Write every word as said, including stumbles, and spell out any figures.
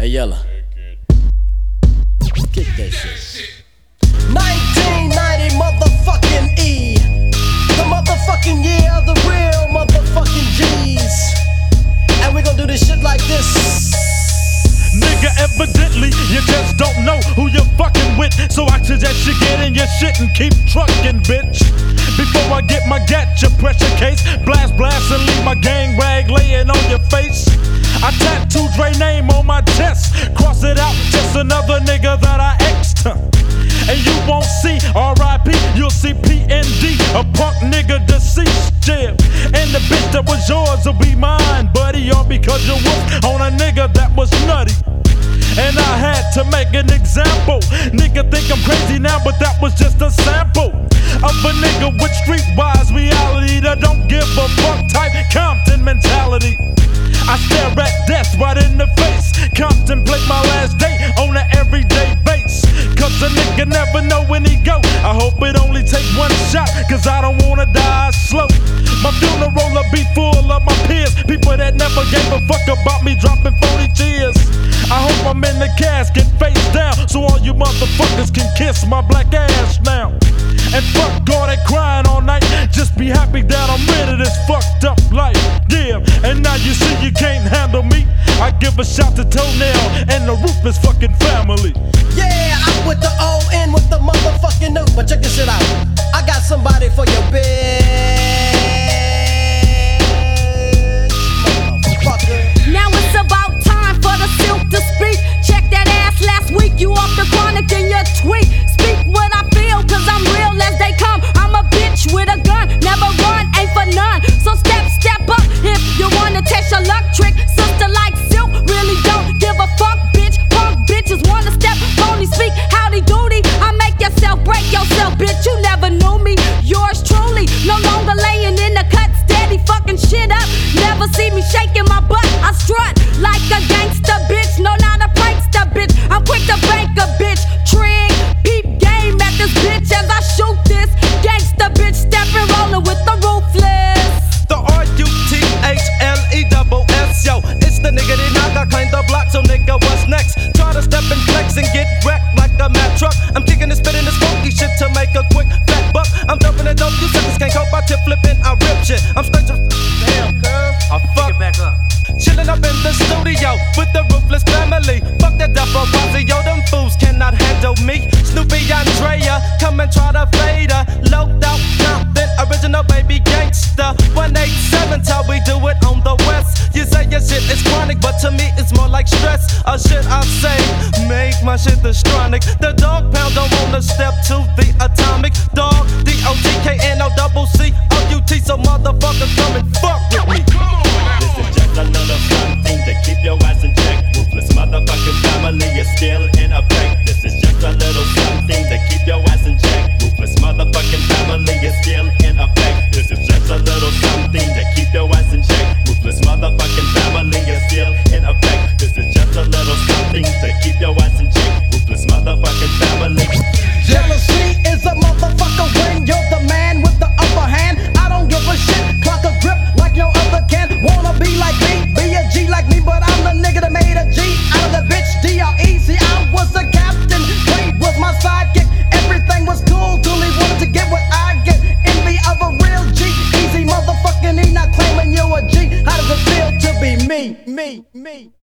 Hey, Yella. Kick that shit. nineteen ninety motherfucking E. The motherfucking year of the real motherfucking G's. And we gon' do this shit like this. Nigga, evidently you just don't know who you're fucking with. So I suggest you get in your shit and keep trucking, bitch. Before I get my gat, your pressure case, blast, blast, and leave my gang rag laying on your face. I tattooed Dre name on my chest, cross it out, just another nigga that I X'd. And you won't see R I P, you'll see P N D, a punk nigga deceased, yeah. And the bitch that was yours will be mine, buddy, all because you was on a nigga that was nutty. And I had to make an example. Nigga think I'm crazy now, but that was just a sample of a nigga with streetwise reality that don't give a fuck type Compton mentality. I stare at death right in the face, contemplate my last day on an everyday base. Cause a nigga never know when he go. I hope it only take one shot, cause I don't wanna die slow. My funeral'll be full of my peers, people that never gave a fuck about me dropping forty tears. I hope I'm in the casket face down, so all you motherfuckers can kiss my black ass now. And fuck all that crying all night, just be happy that I'm rid of this fucked up life. Yeah, and now you see you can't handle me. I give a shout to Toenail and the Ruthless fucking family. Yeah, I'm with the O N with the motherfucking new. But check this shit out. I got somebody for your bitch. Motherfucker. Now it's about time for the silk to speak. Check that ass last week, you off the chronic in your tweet. Speak what I feel, cause I'm real as they come. I'm a bitch with a gun, never run, ain't for none. So step, step up if you wanna test your luck trick. Sister like silk, really don't give a fuck, bitch. Punk bitches wanna step, pony speak, howdy doody. I make yourself break yourself, bitch. You never knew me. Yours truly, no longer laying in the cut, steady fucking shit up. Never see me shaking my butt. I strut like a gangster, bitch. No, not a prankster, bitch. I'm quick to bank a bitch. Trig, peep game at this bitch as I shoot this gangster bitch. Stepping, rolling with the Ruthless. The R U T H L E double S, yo. It's the nigga that knock, I claim the block, so nigga, what's next? Try to step and flex and get wrecked like a mad truck. I'm kicking and spitting this funky shit to make a quick fat buck. I'm dumping it dope, you suckers can't cope, I tip flipping, I rip shit. I'm straight to damn, girl. I fuck it back up. Chillin' up in the studio with the Ruthless family. Fuck that double posse, yo, them fools cannot handle me. Snoopy Andrea, come and try to fade her. Loped out, Compton, original baby gangsta. one eighty-seven's how we do it on the west. You say your shit is chronic, but to me it's more like stress. Or shit I say, make my shit astronic. The dog pound don't wanna step to the atomic dog. D O T K N O double C O U T, so motherfuckers come and fuck with me. This is just a little something to keep your ass in check. Ruthless motherfucking family is still in effect. This is just a little something to keep your ass in check. Ruthless motherfucking family is still in effect. This is just a little something to keep your ass in check. Ruthless motherfucking family is still in effect. This is just a little something to keep your ass in check. Ruthless motherfucking family. Jealousy is a motherfucker when you're the man with the upper hand. I don't give a shit, clock a grip like no other can. Wanna be like me, be a G like me, but I'm the nigga that made a G out of the bitch. D R E, see I was a captain, Wade was my sidekick. Everything was cool till he wanted to get what I get. Envy of a real G, easy motherfucking E, not claiming you a G. How does it feel to be me, me, me?